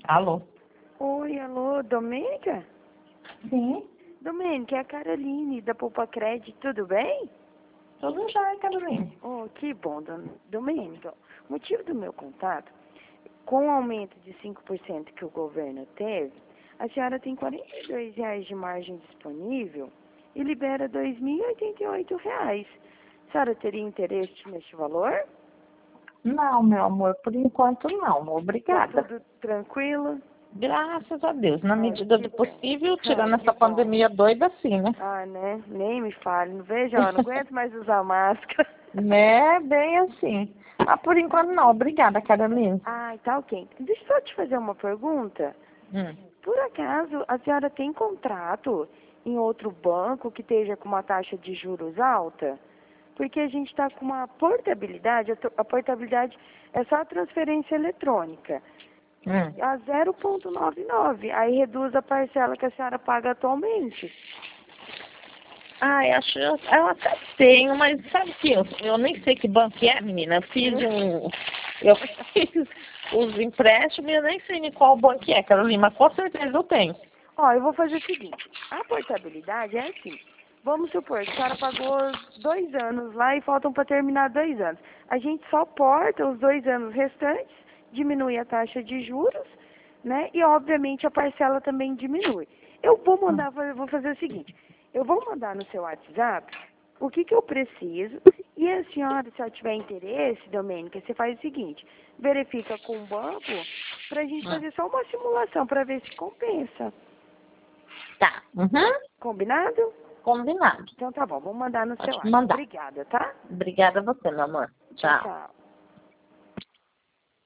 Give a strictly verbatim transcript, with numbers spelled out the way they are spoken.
Alô? Oi, alô, Domênica? Sim, Domênica, é a Caroline da Poupa Crédito, tudo bem? tudo já, Caroline. Oh, que bom, Dom- Domênica. O motivo do meu contato, com o aumento de cinco por cento que o governo teve, a senhora tem quarenta e dois reais de margem disponível e libera dois mil e oitenta e oito reais. A senhora teria interesse neste valor? Não, meu amor, por enquanto não. Tá Obrigada. tudo tranquilo? Graças a Deus, na Ai, medida que do bom. possível, Ai, tirando que essa bom. pandemia doida assim, né? Ah, né? Nem me fale. Não vejo, ó, não aguento mais usar máscara. Né, bem assim. Mas por enquanto não, obrigada, Caroline. Ai, tá ok. Deixa eu só te fazer uma pergunta. Hum. Por acaso a senhora tem contrato em outro banco que esteja com uma taxa de juros alta? Porque a gente está com uma portabilidade, a to- a portabilidade é só a transferência eletrônica, Hum. a zero vírgula noventa e nove. Aí reduz a parcela que a senhora paga atualmente. Ai, acho, eu até tenho, mas sabe que eu, eu nem sei que banco é, menina. Eu fiz um. Eu fiz os empréstimos e eu nem sei nem qual banco é, Carolina, mas com certeza eu tenho. Ó, eu vou fazer o seguinte, a portabilidade é assim, vamos supor que a senhora pagou dois anos lá e faltam para terminar dois anos. A gente só porta os dois anos restantes, diminui a taxa de juros, né? E obviamente a parcela também diminui. Eu vou mandar, eu vou fazer o seguinte, eu vou mandar no seu WhatsApp o que, que eu preciso e a senhora, se ela tiver interesse, Domênica, você faz o seguinte, verifica com o banco para a gente fazer só uma simulação para ver se compensa. Tá. Uhum. Combinado? Combinado. Então tá bom, vou mandar no seu Pode WhatsApp. mandar. Obrigada, tá? Obrigada a você, meu amor. Tchau, Tchau. tchau.